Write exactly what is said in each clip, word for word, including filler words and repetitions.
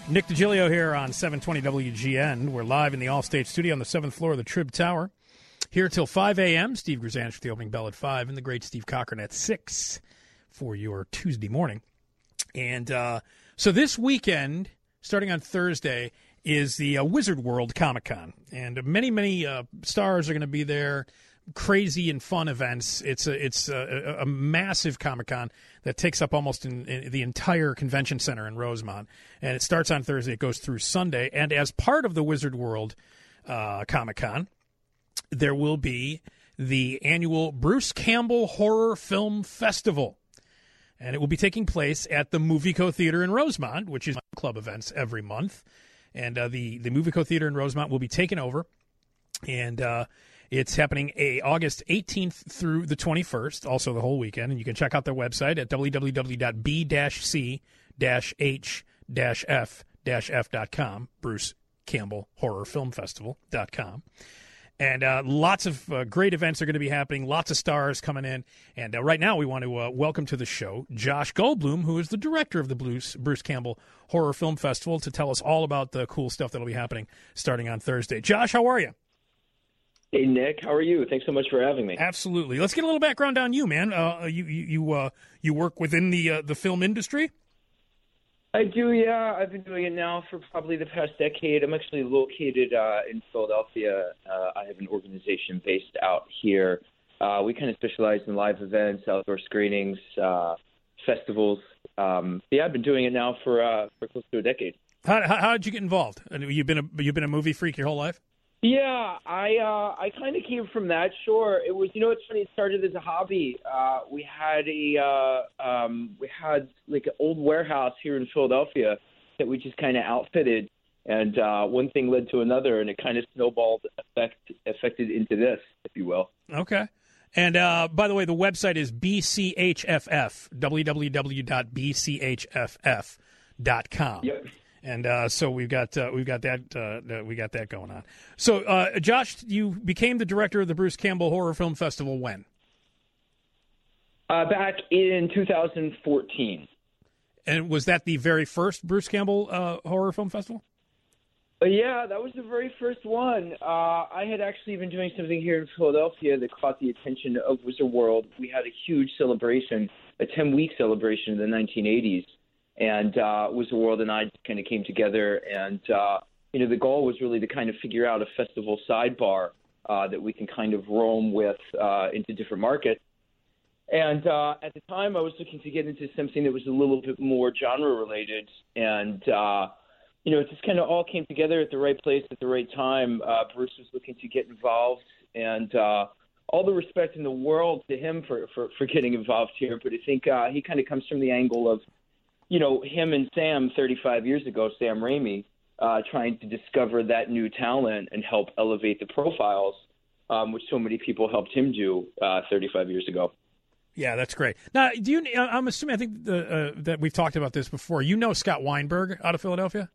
Nick DiGilio here on seven twenty W G N. We're live in the Allstate studio on the seventh floor of the Trib Tower. Here till five a.m. Steve Grzanich for the opening bell at five, and the great Steve Cochran at six for your Tuesday morning. And uh, so this weekend, starting on Thursday, is the uh, Wizard World Comic-Con. And many, many uh, stars are going to be there. Crazy and fun events. It's a it's a, a massive Comic-Con that takes up almost in, in the entire convention center in Rosemont, and it starts on Thursday. It goes through Sunday, and as part of the Wizard World uh, Comic-Con, there will be the annual Bruce Campbell Horror Film Festival, and it will be taking place at the Movico Theater in Rosemont, which is club events every month, and uh, the the Movico Theater in Rosemont will be taken over, and uh, it's happening a, August eighteenth through the twenty-first, also the whole weekend. And you can check out their website at w w w dot b c h f f dot com, Bruce Campbell Horror Film Festival dot com. And uh, lots of uh, great events are going to be happening, lots of stars coming in. And uh, right now we want to uh, welcome to the show Josh Goldblum, who is the director of the Bruce, Bruce Campbell Horror Film Festival, to tell us all about the cool stuff that will be happening starting on Thursday. Josh, how are you? Hey, Nick, how are you? Thanks so much for having me. Absolutely. Let's get a little background on you, man. Uh, you you you, uh, you work within the uh, the film industry? I do, yeah. I've been doing it now for probably the past decade. I'm actually located uh, in Philadelphia. Uh, I have an organization based out here. Uh, we kind of specialize in live events, outdoor screenings, uh, festivals. Um, yeah, I've been doing it now for uh, for close to a decade. How, how how did you get involved? You've been a you've been a movie freak your whole life? Yeah, I uh, I kind of came from that. Sure, it was. You know, it's funny. It started as a hobby. Uh, we had a uh, um, we had like an old warehouse here in Philadelphia that we just kind of outfitted, and uh, one thing led to another, and it kind of snowballed, effect affected into this, if you will. Okay. And uh, by the way, the website is B C H F F, w w w dot b c h f f dot com. Yep. And uh, so we've got uh, we've got that uh, we got that going on. So, uh, Josh, you became the director of the Bruce Campbell Horror Film Festival when? Uh, back in two thousand fourteen. And was that the very first Bruce Campbell uh, Horror Film Festival? Uh, yeah, that was the very first one. Uh, I had actually been doing something here in Philadelphia that caught the attention of Wizard World. We had a huge celebration, a ten-week celebration in the nineteen eighties. And uh, Wizard World and I kind of came together, and uh, you know the goal was really to kind of figure out a festival sidebar uh, that we can kind of roam with uh, into different markets. And uh, at the time, I was looking to get into something that was a little bit more genre related, and uh, you know it just kind of all came together at the right place at the right time. Uh, Bruce was looking to get involved, and uh, all the respect in the world to him for for, for getting involved here. But I think uh, he kind of comes from the angle of, you know, him and Sam thirty-five years ago, Sam Raimi, uh, trying to discover that new talent and help elevate the profiles, um, which so many people helped him do uh, thirty-five years ago. Yeah, that's great. Now, do you? I'm assuming I think the, uh, that we've talked about this before. You know Scott Weinberg out of Philadelphia?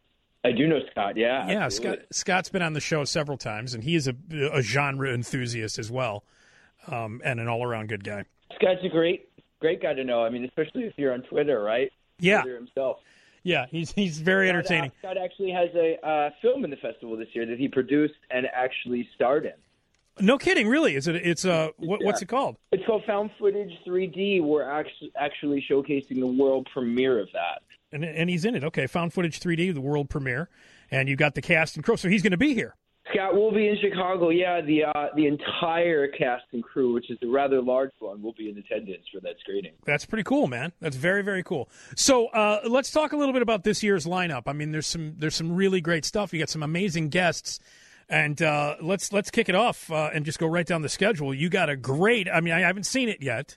I do know Scott. Yeah, yeah. Absolutely. Scott Scott's been on the show several times, and he is a, a genre enthusiast as well, um, and an all-around good guy. Scott's a great, great guy to know. I mean, especially if you're on Twitter, right? Yeah. Twitter himself. Yeah, he's he's very Scott, entertaining. Uh, Scott actually has a uh, film in the festival this year that he produced and actually starred in. No kidding, really? Is it? It's uh, what, yeah. what's it called? It's called Found Footage three D. We're actually actually showcasing the world premiere of that. And and he's in it. Okay, Found Footage three D, the world premiere, and you got the cast and crew. So he's going to be here. Scott will be in Chicago. Yeah, the uh, the entire cast and crew, which is a rather large one, will be in attendance for that screening. That's pretty cool, man. That's very, very cool. So uh, let's talk a little bit about this year's lineup. I mean, there's some there's some really great stuff. You got some amazing guests, and uh, let's let's kick it off uh, and just go right down the schedule. You got a great. I mean, I haven't seen it yet,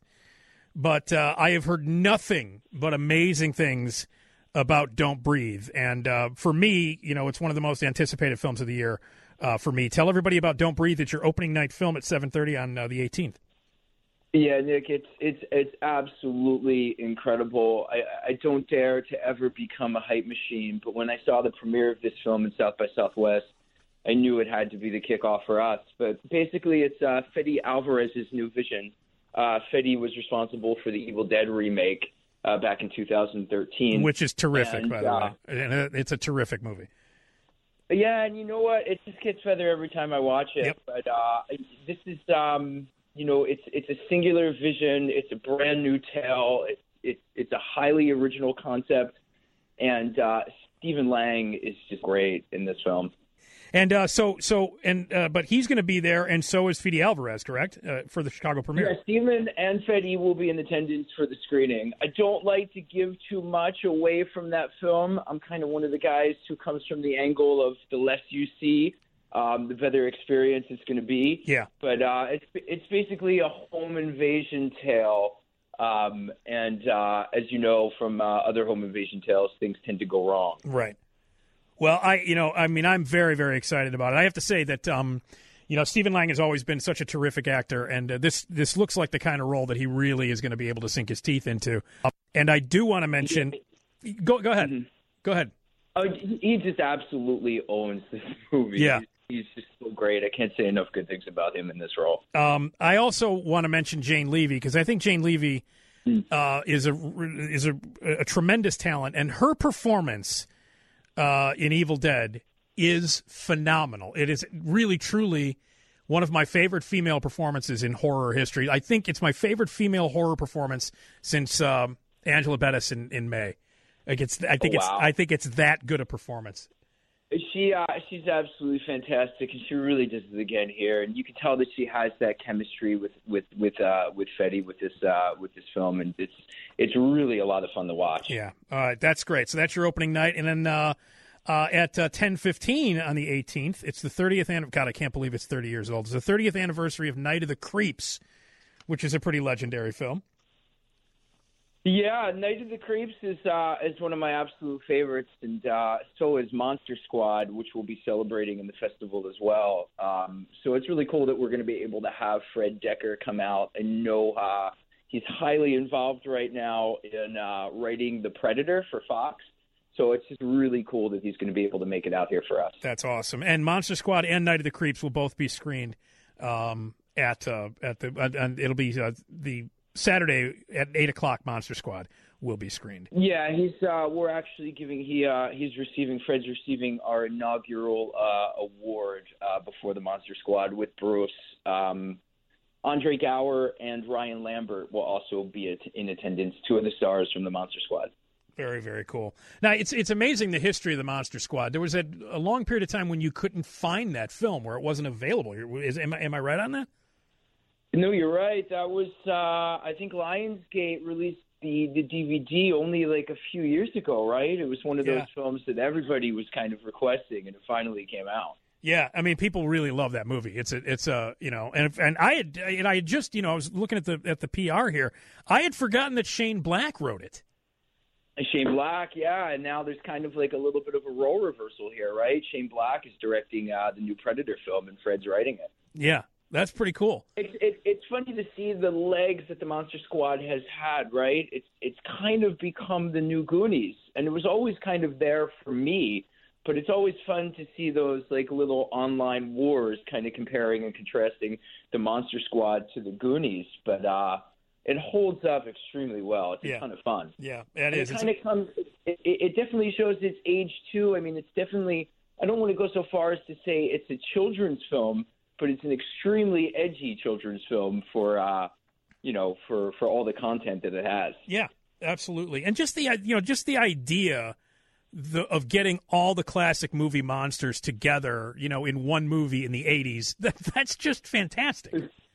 but uh, I have heard nothing but amazing things about Don't Breathe. And uh, for me, you know, it's one of the most anticipated films of the year. Uh, for me, tell everybody about Don't Breathe. It's your opening night film at seven thirty on uh, the eighteenth. Yeah, Nick, it's it's it's absolutely incredible. I, I don't dare to ever become a hype machine, but when I saw the premiere of this film in South by Southwest, I knew it had to be the kickoff for us. But basically, it's uh, Fede Alvarez's new vision. Uh, Fede was responsible for the Evil Dead remake, uh, back in two thousand thirteen. Which is terrific, and, by the uh, way. And it's a terrific movie. Yeah, and you know what? It just gets better every time I watch it. Yep. But uh, this is, um, you know, it's it's a singular vision. It's a brand new tale. It, it, it's a highly original concept. And uh, Stephen Lang is just great in this film. And uh, so, so, and uh, but he's going to be there, and so is Fede Alvarez, correct, uh, for the Chicago premiere? Yeah, Stephen and Fede will be in attendance for the screening. I don't like to give too much away from that film. I'm kind of one of the guys who comes from the angle of the less you see, um, the better experience it's going to be. Yeah. But uh, it's it's basically a home invasion tale. Um, and uh, as you know from uh, other home invasion tales, things tend to go wrong. Right. Well, I, you know, I mean, I'm very, very excited about it. I have to say that, um, you know, Stephen Lang has always been such a terrific actor, and uh, this this looks like the kind of role that he really is going to be able to sink his teeth into. And I do want to mention, go go ahead, Mm-hmm. go ahead. Oh, he just absolutely owns this movie. Yeah. He's, he's just so great. I can't say enough good things about him in this role. Um, I also want to mention Jane Levy, because I think Jane Levy uh, is a is a, a tremendous talent, and her performance Uh, in Evil Dead is phenomenal. It is really, truly one of my favorite female performances in horror history. I think it's my favorite female horror performance since um, Angela Bettis in, in May. Like it's, I think Oh, it's, wow. I think it's that good a performance. She uh, she's absolutely fantastic, and she really does it again here. And you can tell that she has that chemistry with with with uh, with Fede with this uh, with this film, and it's it's really a lot of fun to watch. Yeah, all right, that's great. So that's your opening night, and then uh, uh, at uh, ten fifteen on the eighteenth, it's the thirtieth. An- God, I can't believe it's thirty years old. It's the thirtieth anniversary of Night of the Creeps, which is a pretty legendary film. Yeah, Night of the Creeps is uh, is one of my absolute favorites, and uh, so is Monster Squad, which we'll be celebrating in the festival as well. Um, so it's really cool that we're going to be able to have Fred Dekker come out. And know uh, he's highly involved right now in uh, writing The Predator for Fox. So it's just really cool that he's going to be able to make it out here for us. That's awesome. And Monster Squad and Night of the Creeps will both be screened um, at uh, at the uh, and it'll be uh, the Saturday at eight o'clock. Monster Squad will be screened. Yeah, he's. Uh, we're actually giving. He. Uh, he's receiving. Fred's receiving our inaugural uh, award uh, before the Monster Squad with Bruce. Um, Andre Gower and Ryan Lambert will also be at, in attendance. Two of the stars from the Monster Squad. Very, very cool. Now, it's it's amazing the history of the Monster Squad. There was a, a long period of time when you couldn't find that film, where it wasn't available. Is, am, I, am I right on that? No, you're right. That was, uh, I think Lionsgate released the, the D V D only like a few years ago, right? It was one of those Yeah. films that everybody was kind of requesting, and it finally came out. Yeah, I mean, people really love that movie. It's a, it's a, you know, and and I had, and I had just, you know, I was looking at the at the P R here. I had forgotten that Shane Black wrote it. Shane Black, yeah, and now there's kind of like a little bit of a role reversal here, right? Shane Black is directing uh, the new Predator film, and Fred's writing it. Yeah, that's pretty cool. It's it, it's funny to see the legs that the Monster Squad has had, right? It's it's kind of become the new Goonies, and it was always kind of there for me. But it's always fun to see those like little online wars, kind of comparing and contrasting the Monster Squad to the Goonies. But uh, it holds up extremely well. It's a Yeah. ton of fun. Yeah, it And is. It It's kind of comes. It, it, it definitely shows its age too. I mean, it's definitely. I don't want to go so far as to say it's a children's film, but it's an extremely edgy children's film for, uh, you know, for, for all the content that it has. Yeah, absolutely. And just the you know just the idea the, of getting all the classic movie monsters together, you know, in one movie in the eighties. That, that's just fantastic.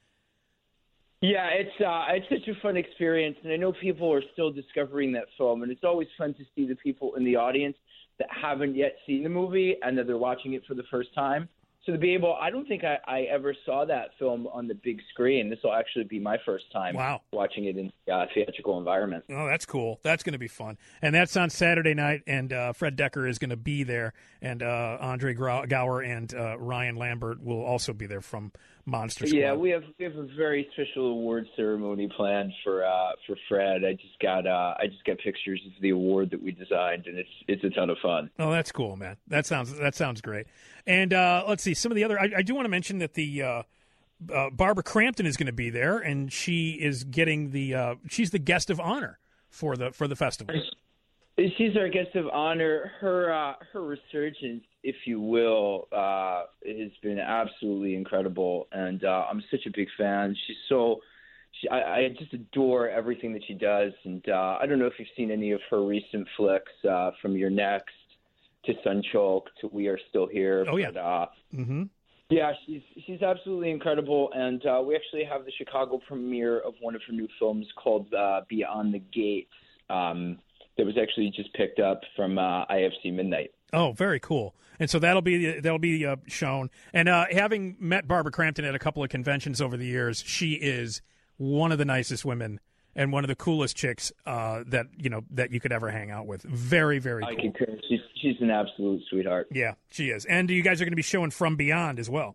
Yeah, it's uh, it's such a fun experience, and I know people are still discovering that film, and it's always fun to see the people in the audience that haven't yet seen the movie and that they're watching it for the first time. So to be able, I don't think I, I ever saw that film on the big screen. This will actually be my first time Wow. watching it in a uh, theatrical environment. Oh, that's cool. That's going to be fun. And that's on Saturday night, and uh, Fred Dekker is going to be there, and uh, Andre Grau- Gower and uh, Ryan Lambert will also be there from Monster Squad. Yeah, we have we have a very special award ceremony planned for uh, for Fred. I just got uh, I just got pictures of the award that we designed, and it's it's a ton of fun. Oh, that's cool, man. That sounds that sounds great. And uh, let's see some of the other. I, I do want to mention that the uh, uh, Barbara Crampton is going to be there, and she is getting the uh, she's the guest of honor for the for the festival. She's our guest of honor. Her uh, her resurgence, if you will, uh, has been absolutely incredible, and uh, I'm such a big fan. She's so, she, I, I just adore everything that she does, and uh, I don't know if you've seen any of her recent flicks, uh, from You're Next to Sunchoke to We Are Still Here. Oh yeah, but, uh, mm-hmm. yeah, she's she's absolutely incredible, and uh, we actually have the Chicago premiere of one of her new films called uh, Beyond the Gates. Um, that was actually just picked up from uh, I F C Midnight. Oh, very cool. And so that'll be that'll be uh, shown. And uh, having met Barbara Crampton at a couple of conventions over the years, she is one of the nicest women and one of the coolest chicks uh, that you know that you could ever hang out with. Very, very cool. I concur. She's, she's an absolute sweetheart. Yeah, she is. And you guys are going to be showing From Beyond as well.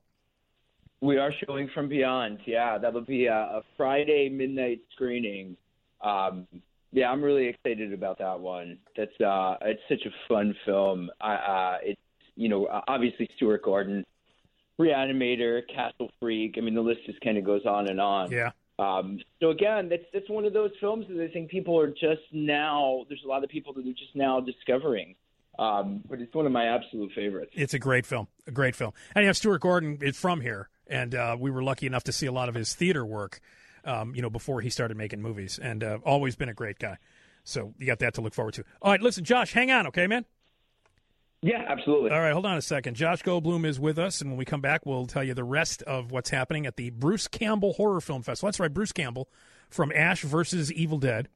We are showing From Beyond. Yeah, that'll be a, a Friday midnight screening. Um, Yeah, I'm really excited about that one. That's uh, it's such a fun film. I, uh, it's you know obviously Stuart Gordon, Reanimator, Castle Freak. I mean the list just kind of goes on and on. Yeah. Um, so again, that's that's one of those films that I think people are just now. There's a lot of people that are just now discovering. Um, but it's one of my absolute favorites. It's a great film, a great film. And you have Stuart Gordon is from here, and uh, we were lucky enough to see a lot of his theater work. Um, you know, before he started making movies, and uh, always been a great guy. So you got that to look forward to. All right, listen, Josh, hang on, okay, man? Yeah, absolutely. All right, hold on a second. Josh Goldblum is with us, and when we come back, we'll tell you the rest of what's happening at the Bruce Campbell Horror Film Festival. That's right, Bruce Campbell from Ash versus Evil Dead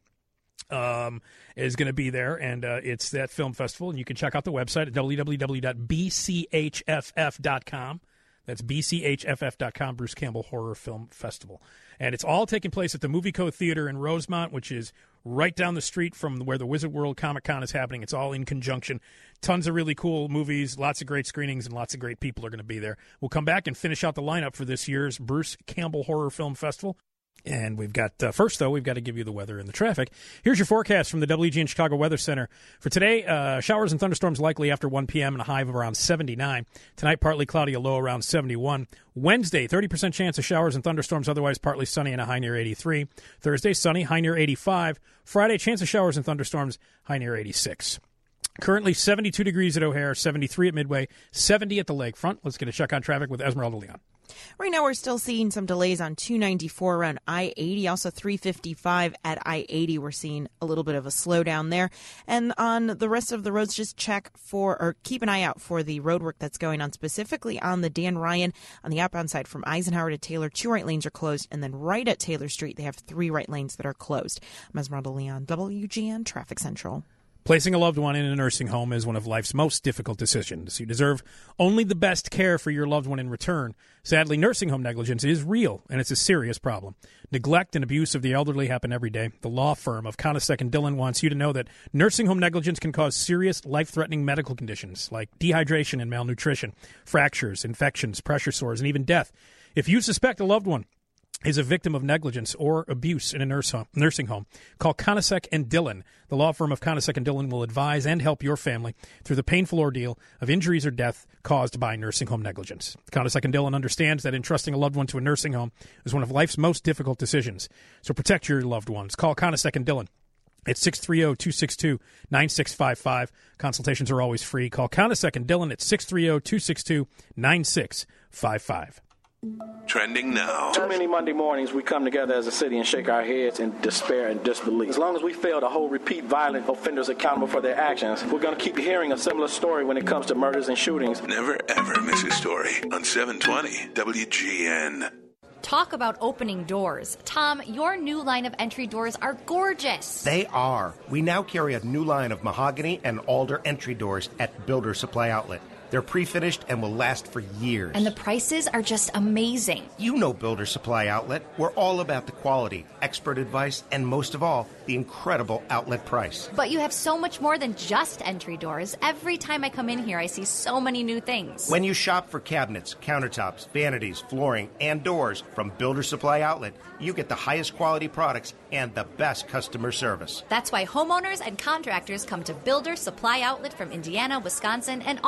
um, is going to be there, and uh, it's that film festival, and you can check out the website at w w w dot b c h f f dot com. That's b c h f f dot com, Bruce Campbell Horror Film Festival. And it's all taking place at the Movie Co. Theater in Rosemont, which is right down the street from where the Wizard World Comic Con is happening. It's all in conjunction. Tons of really cool movies, lots of great screenings, and lots of great people are going to be there. We'll come back and finish out the lineup for this year's Bruce Campbell Horror Film Festival. And we've got, uh, first, though, we've got to give you the weather and the traffic. Here's your forecast from the W G N Chicago Weather Center. For today, uh, showers and thunderstorms likely after one p.m. and a high of around seventy-nine. Tonight, partly cloudy, a low around seventy-one. Wednesday, thirty percent chance of showers and thunderstorms, otherwise partly sunny and a high near eighty-three. Thursday, sunny, high near eighty-five. Friday, chance of showers and thunderstorms, high near eighty-six. Currently seventy-two degrees at O'Hare, seventy-three at Midway, seventy at the lakefront. Let's get a check on traffic with Esmeralda Leon. Right now, we're still seeing some delays on two ninety-four around I eighty, also three fifty-five at I eighty. We're seeing a little bit of a slowdown there. And on the rest of the roads, just check for or keep an eye out for the road work that's going on, specifically on the Dan Ryan on the outbound side from Eisenhower to Taylor. Two right lanes are closed. And then right at Taylor Street, they have three right lanes that are closed. I'm Esmeralda Leon, W G N Traffic Central. Placing a loved one in a nursing home is one of life's most difficult decisions. You deserve only the best care for your loved one in return. Sadly, nursing home negligence is real, and it's a serious problem. Neglect and abuse of the elderly happen every day. The law firm of Conasec and Dillon wants you to know that nursing home negligence can cause serious, life-threatening medical conditions like dehydration and malnutrition, fractures, infections, pressure sores, and even death. If you suspect a loved one is a victim of negligence or abuse in a nurse home, nursing home, call Conasec and Dillon. The law firm of Conasec and Dillon will advise and help your family through the painful ordeal of injuries or death caused by nursing home negligence. Conasec and Dillon understands that entrusting a loved one to a nursing home is one of life's most difficult decisions. So protect your loved ones. Call Conasec and Dillon at six three zero, two six two, nine six five five. Consultations are always free. Call Conasec and Dillon at six three zero, two six two, nine six five five. Trending now. Too many Monday mornings we come together as a city and shake our heads in despair and disbelief. As long as we fail to hold repeat violent offenders accountable for their actions, we're going to keep hearing a similar story when it comes to murders and shootings. Never ever miss a story on seven twenty W G N. Talk about opening doors. Tom, your new line of entry doors are gorgeous. They are. We now carry a new line of mahogany and alder entry doors at Builder Supply Outlet. They're pre-finished and will last for years. And the prices are just amazing. You know Builder Supply Outlet. We're all about the quality, expert advice, and most of all, the incredible outlet price. But you have so much more than just entry doors. Every time I come in here, I see so many new things. When you shop for cabinets, countertops, vanities, flooring, and doors from Builder Supply Outlet, you get the highest quality products and the best customer service. That's why homeowners and contractors come to Builder Supply Outlet from Indiana, Wisconsin, and all over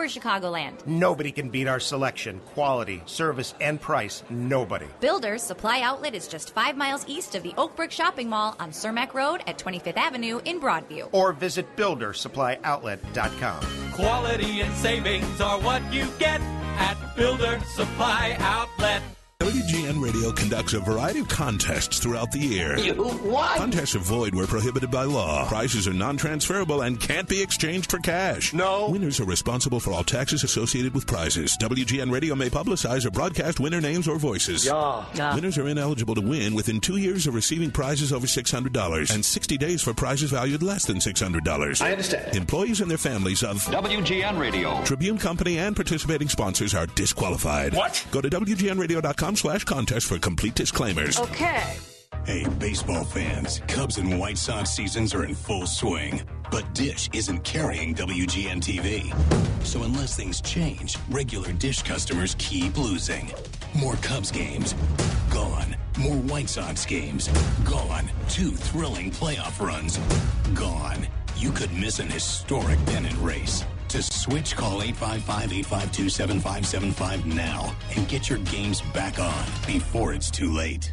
Chicagoland. Nobody can beat our selection, quality, service, and price. Nobody. Builders Supply Outlet is just five miles east of the Oakbrook Shopping Mall on Cermak Road at twenty-fifth Avenue in Broadview. Or visit builder supply outlet dot com. Quality and savings are what you get at Builder Supply Outlet. W G N Radio conducts a variety of contests throughout the year. You what? Contests are void where prohibited by law. Prizes are non-transferable and can't be exchanged for cash. No. Winners are responsible for all taxes associated with prizes. W G N Radio may publicize or broadcast winner names or voices. Yeah. yeah. Winners are ineligible to win within two years of receiving prizes over six hundred dollars and sixty days for prizes valued less than six hundred dollars. I understand. Employees and their families of W G N Radio, Tribune Company, and participating sponsors are disqualified. What? Go to W G N radio dot com slash contest for complete disclaimers. Okay. Hey, baseball fans, Cubs and White Sox seasons are in full swing. But Dish isn't carrying W G N T V. So unless things change, regular Dish customers keep losing. More Cubs games, gone. More White Sox games, gone. Two thrilling playoff runs, gone. You could miss an historic pennant race. To switch, call eight five five, eight five two, seven five seven five now and get your games back on before it's too late.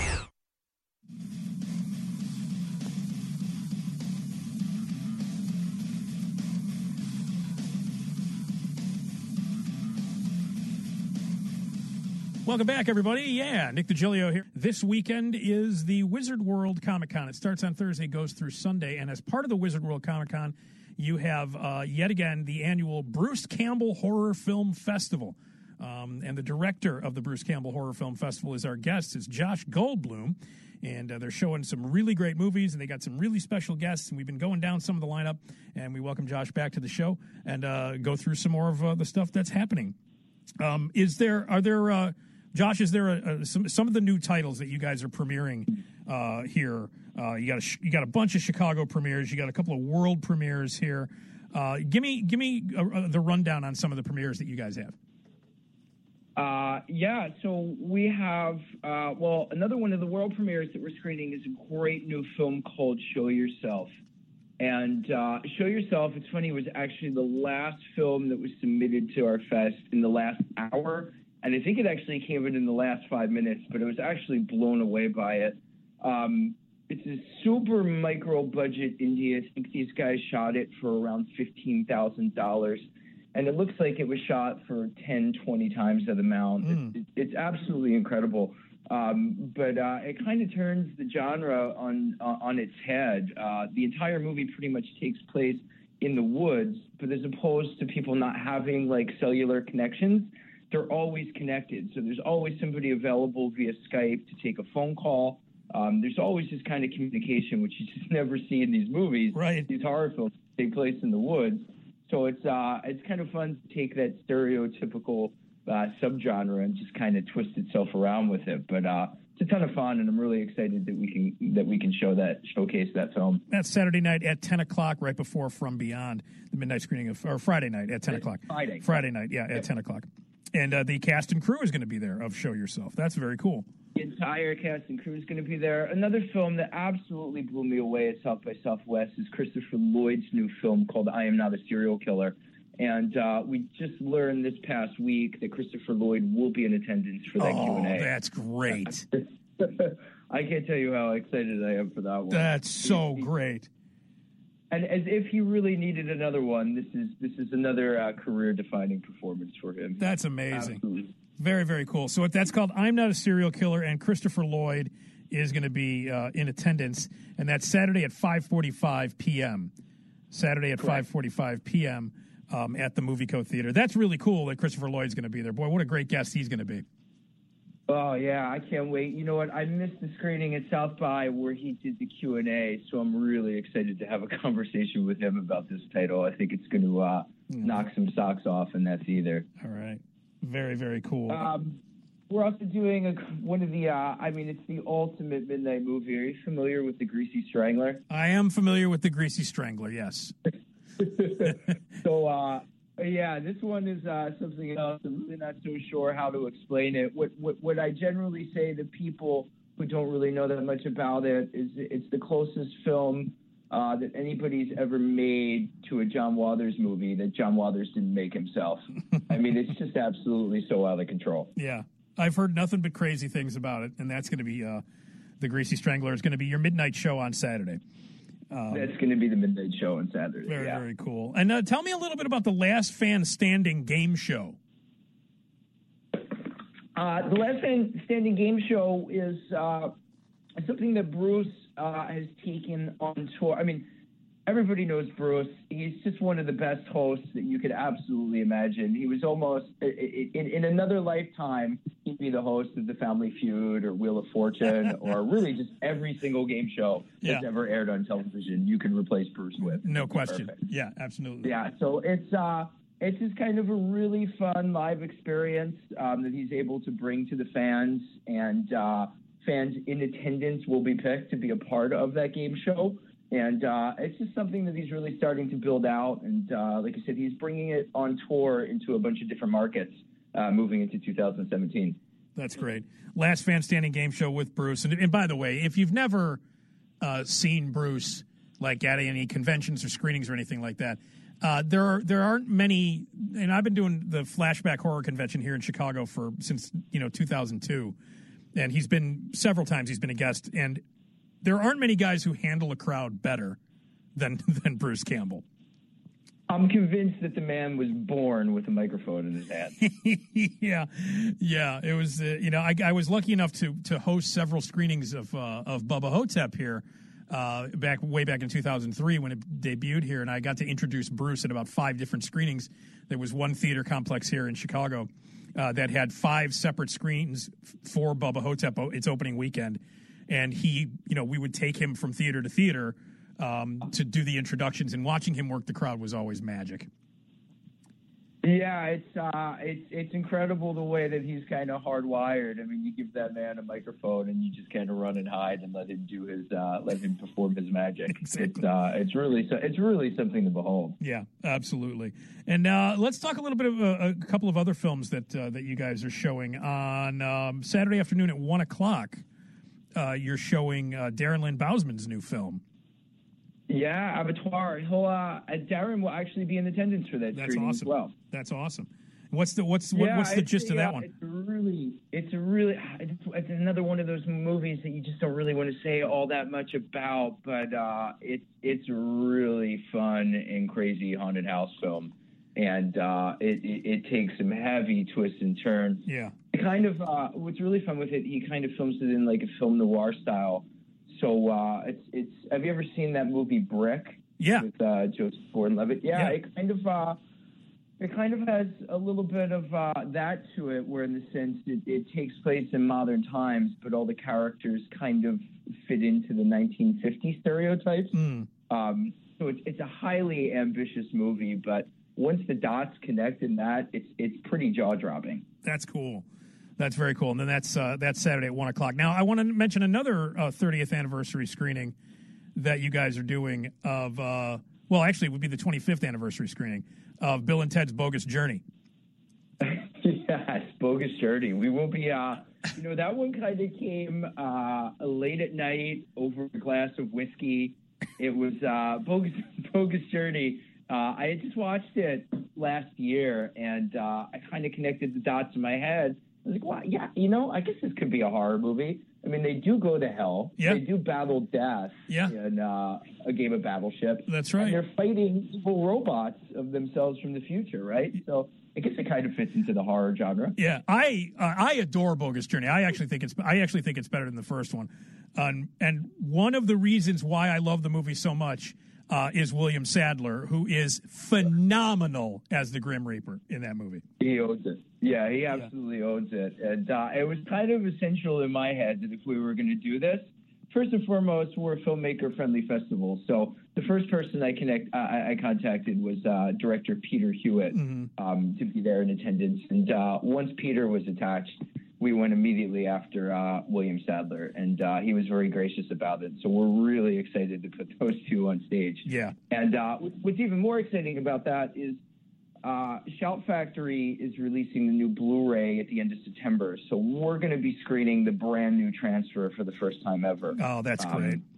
Welcome back, everybody. Yeah, Nick DiGilio here. This weekend is the Wizard World Comic Con. It starts on Thursday, goes through Sunday, and as part of the Wizard World Comic Con, you have, uh, yet again, the annual Bruce Campbell Horror Film Festival. Um, and the director of the Bruce Campbell Horror Film Festival is our guest. It's Josh Goldblum. And uh, they're showing some really great movies, and they got some really special guests. And we've been going down some of the lineup, and we welcome Josh back to the show and uh, go through some more of uh, the stuff that's happening. Um, is there, are there, uh, Josh, is there a, a, some, some of the new titles that you guys are premiering uh, here? Uh, you got a, you got a bunch of Chicago premieres. You got a couple of world premieres here. Uh, give me give me uh, uh, the rundown on some of the premieres that you guys have. Uh, yeah, so we have, uh, well, another one of the world premieres that we're screening is a great new film called Show Yourself. And uh, Show Yourself, it's funny, it was actually the last film that was submitted to our fest in the last hour. And I think it actually came in in the last five minutes, but I was actually blown away by it. Um, it's a super micro budget indie. I think these guys shot it for around fifteen thousand dollars. And it looks like it was shot for ten, twenty times that amount. Mm. It, it, it's absolutely incredible. Um, but uh, it kind of turns the genre on uh, on its head. Uh, the entire movie pretty much takes place in the woods, but as opposed to people not having like cellular connections, they're always connected. So there's always somebody available via Skype to take a phone call. Um, there's always this kind of communication, which you just never see in these movies. Right. These horror films take place in the woods. So it's uh, it's kind of fun to take that stereotypical uh, subgenre and just kind of twist itself around with it. But uh, it's a ton of fun, and I'm really excited that we can that we can show that showcase that film. That's Saturday night at ten o'clock, right before From Beyond, the midnight screening of, or Friday night at ten o'clock. Friday. Friday night, yeah, at ten o'clock. And uh, the cast and crew is going to be there of Show Yourself. That's very cool. The entire cast and crew is going to be there. Another film that absolutely blew me away at South by Southwest is Christopher Lloyd's new film called I Am Not a Serial Killer. And uh, we just learned this past week that Christopher Lloyd will be in attendance for that oh, Q and A. Oh, that's great. I can't tell you how excited I am for that one. That's so great. And as if he really needed another one, this is this is another uh, career-defining performance for him. That's amazing. Absolutely. Very, very cool. So that's called I'm Not a Serial Killer, and Christopher Lloyd is going to be uh, in attendance, and that's Saturday at five forty-five p.m. Saturday at five forty-five p.m. Um, at the Movieco Theater. That's really cool that Christopher Lloyd's going to be there. Boy, what a great guest he's going to be. Oh, yeah, I can't wait. You know what? I missed the screening at South by where he did the Q and A, so I'm really excited to have a conversation with him about this title. I think it's going to uh, mm. knock some socks off in that theater. All right. Very, very cool. Um, we're also doing a, one of the, uh, I mean, it's the ultimate midnight movie. Are you familiar with The Greasy Strangler? I am familiar with The Greasy Strangler, yes. so, uh, yeah, this one is uh, something else. I'm really not so sure how to explain it. What, what what I generally say to people who don't really know that much about it is it's the closest film uh, that anybody's ever made to a John Waters movie that John Waters didn't make himself. I mean, it's just absolutely so out of control. Yeah. I've heard nothing but crazy things about it, and that's going to be uh, The Greasy Strangler is going to be your midnight show on Saturday. Um, That's going to be the midnight show on Saturday. Very, yeah. very cool. And uh, tell me a little bit about the Last Fan Standing game show. Uh, the Last Fan Standing game show is uh, something that Bruce uh, has taken on tour. I mean, everybody knows Bruce. He's just one of the best hosts that you could absolutely imagine. He was almost, in, in another lifetime, he'd be the host of The Family Feud or Wheel of Fortune or really just every single game show that's Yeah. ever aired on television you can replace Bruce with. No question. Perfect. Yeah, absolutely. Yeah, so it's uh, it's just kind of a really fun live experience um, that he's able to bring to the fans, and uh, fans in attendance will be picked to be a part of that game show. And uh, it's just something that he's really starting to build out. And uh, like I said, he's bringing it on tour into a bunch of different markets uh, moving into two thousand seventeen. That's great. Last Fan Standing game show with Bruce. And, and by the way, if you've never uh, seen Bruce, like at any conventions or screenings or anything like that, uh, there are there aren't many. And I've been doing the Flashback Horror Convention here in Chicago for since you know two thousand two, and he's been several times. He's been a guest, and there aren't many guys who handle a crowd better than than Bruce Campbell. I'm convinced that the man was born with a microphone in his hand. yeah, yeah. It was, uh, you know, I, I was lucky enough to to host several screenings of uh, of Bubba Hotep here uh, back way back in two thousand three when it debuted here, and I got to introduce Bruce at about five different screenings. There was one theater complex here in Chicago uh, that had five separate screens for Bubba Hotep its opening weekend, and he, you know, we would take him from theater to theater. Um, to do the introductions, and watching him work the crowd was always magic. Yeah, it's uh, it's it's incredible the way that he's kind of hardwired. I mean, you give that man a microphone and you just kind of run and hide and let him do his uh, let him perform his magic. Exactly. It's uh, it's really it's really something to behold. Yeah, absolutely. And uh, let's talk a little bit of a, a couple of other films that uh, that you guys are showing on um, Saturday afternoon at one o'clock. Uh, you're showing uh, Darren Lynn Bousman's new film. Yeah, Abattoir. He'll uh, Darren will actually be in attendance for that That's screening awesome. as well. That's awesome. What's the what's what, Yeah, what's the it's- gist of yeah, that one? It's really, it's a really, it's, it's another one of those movies that you just don't really want to say all that much about, but uh, it's it's a really fun and crazy haunted house film, and uh, it, it it takes some heavy twists and turns. Yeah. It kind of uh, what's really fun with it, he kind of films it in like a film noir style. So uh, it's it's. Have you ever seen that movie Brick? Yeah. With uh, Joseph Gordon-Levitt. Yeah, Yeah. it kind of. Uh, It kind of has a little bit of uh, that to it, where in the sense it, it takes place in modern times, but all the characters kind of fit into the nineteen fifties stereotypes. Mm. Um, so it's, it's a highly ambitious movie, but once the dots connect in that, it's it's pretty jaw-dropping. That's cool. That's very cool. And then that's uh, that's Saturday at one o'clock. Now, I want to mention another uh, thirtieth anniversary screening that you guys are doing of, uh, well, actually, it would be the twenty-fifth anniversary screening of Bill and Ted's Bogus Journey. Yes, Bogus Journey. We will be, uh, you know, that one kind of came uh, late at night over a glass of whiskey. It was uh, Bogus, Bogus Journey. Uh, I had just watched it last year, and uh, I kind of connected the dots in my head. I was like, well, yeah, you know, I guess this could be a horror movie. I mean, they do go to hell. Yeah. They do battle death Yeah. in uh, a game of Battleship. That's right. And they're fighting evil robots of themselves from the future, right? So I guess it kind of fits into the horror genre. Yeah, I uh, I adore Bogus Journey. I actually think it's I actually think it's better than the first one. Um, and one of the reasons why I love the movie so much uh, is William Sadler, who is phenomenal as the Grim Reaper in that movie. He owns it. Yeah, he absolutely owns it. And uh, it was kind of essential in my head that if we were going to do this, first and foremost, we're a filmmaker-friendly festival. So the first person I connect, I, I contacted was uh, director Peter Hewitt Mm-hmm. um, to be there in attendance. And uh, once Peter was attached, we went immediately after uh, William Sadler, and uh, he was very gracious about it. So we're really excited to put those two on stage. Yeah. And uh, what's even more exciting about that is uh, Shout Factory is releasing the new Blu-ray at the end of September. So we're going to be screening the brand new transfer for the first time ever. Oh, that's Um, great.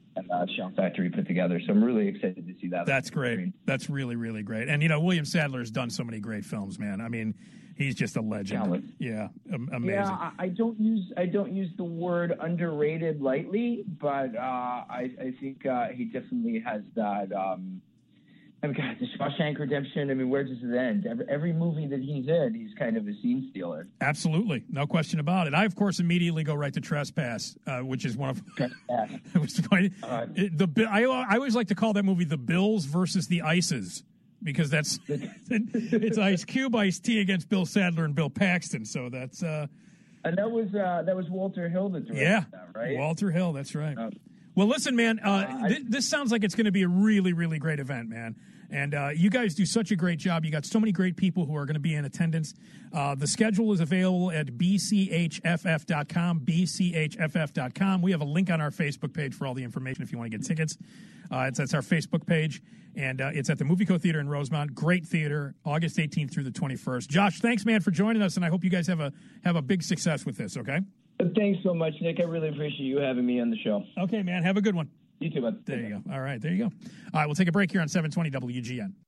and uh, Shout Factory put together. So I'm really excited to see that. That's great. That's really, really great. And, you know, William Sadler has done so many great films, man. I mean, he's just a legend. Talent. Yeah, am- amazing. Yeah, I, I don't use I don't use the word underrated lightly, but uh, I, I think uh, he definitely has that. Um, I mean, God, the Shawshank Redemption. I mean, where does it end? Every, every movie that he's in, he's kind of a scene stealer. Absolutely, no question about it. I, of course, immediately go right to Trespass, uh, which is one of was quite, uh, it, the. I, I always like to call that movie the Bills versus the Ices, because that's it's Ice Cube, Ice-T against Bill Sadler and Bill Paxton. So that's uh, and that was uh, that was Walter Hill that directed yeah, that, right? Walter Hill. That's right. Uh, Well, listen, man, uh, uh, th- this sounds like it's going to be a really, really great event, man. And uh, you guys do such a great job. You got so many great people who are going to be in attendance. Uh, the schedule is available at b c h f f dot com, b c h f f dot com. We have a link on our Facebook page for all the information if you want to get tickets. Uh, it's that's our Facebook page, and uh, it's at the Movie Co. Theater in Rosemont. Great theater, August eighteenth through the twenty-first. Josh, thanks, man, for joining us, and I hope you guys have a have a big success with this, okay? Thanks so much, Nick. I really appreciate you having me on the show. Okay, man. Have a good one. You too, bud. There you go. All right, there you go. All right, we'll take a break here on seven twenty W G N.